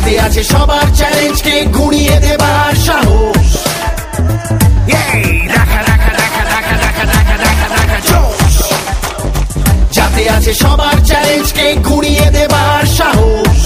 যাতে আছে সবার চ্যালেঞ্জকে গুড়িয়ে দেবার সাহস। যাতে আছে সবার চ্যালেঞ্জকে গুড়িয়ে দেবার সাহস।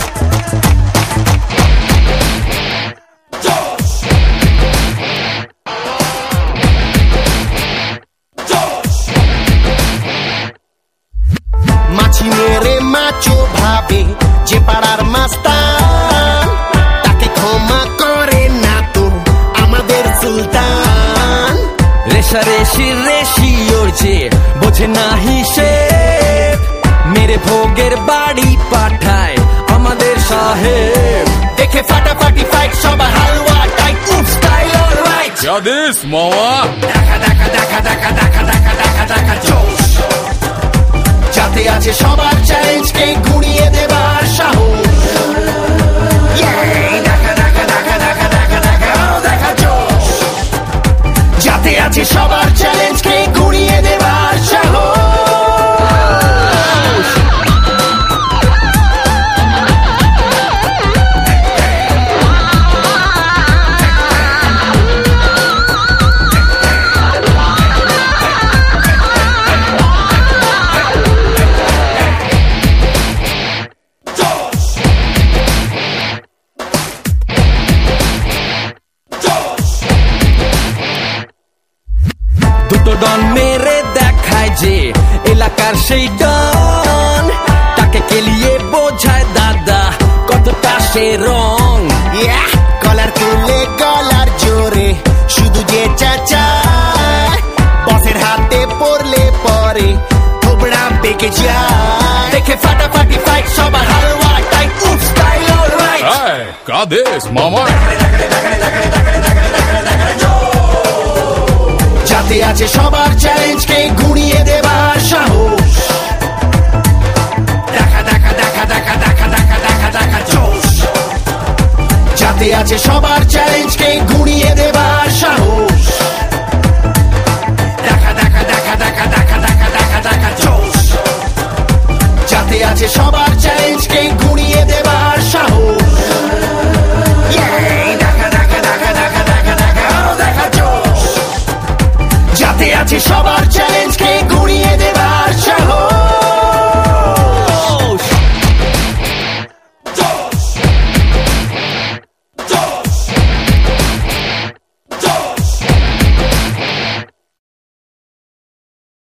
মাছি মেরে মাছো ভাবে যে পাড়ার মাস্তান, তাকে ক্ষমা করে না তো আমাদের সুলতান। রেশারেশির রেশি ওরছে বোঝে না হিসেব, মেরে ভোগের বাড়ি পাঠায় আমাদের সাহেব। দেখে ফাটাফাটি ফাইট সবার হালুয়া টাইট, স্টাইল অলরাইট। যাদিস মামা দেখা দেখা দেখা দেখা দেখা দেখা দেখা দেখা জোশ। যাতে আছে সবার চ্যালেঞ্জকে গুড়িয়ে দেবার সাহস। দেখা দেখা দেখা দেখা দেখা দেখা দেখা জোশ। যাতে আছে সবার চ্যালেঞ্জকে গুড়িয়ে দেবার সাহস। দুটো ডন মেরে দেখায় যে এলাকার সেই ডন, তাকে কেলিয়ে বোঝায় দাদা কতটা সে রং। কলার তুলে গলার জোরে শুধু যে চাচায়, বসের হাতে পড়লে পরে থোবড়া বেঁকে যায়। দেখে ফাটাফাটি ফাইট সবার হালুয়া টাইট, স্টাইল অলরাইট। কাদেশ মামা যাতে আছে সবার চ্যালেঞ্জকে গুড়িয়ে দেবার সাহস। দেখা দেখা দেখা দেখা দেখা দেখা দেখা দেখা জোশ। যাতে আছে সবার চ্যালেঞ্জকে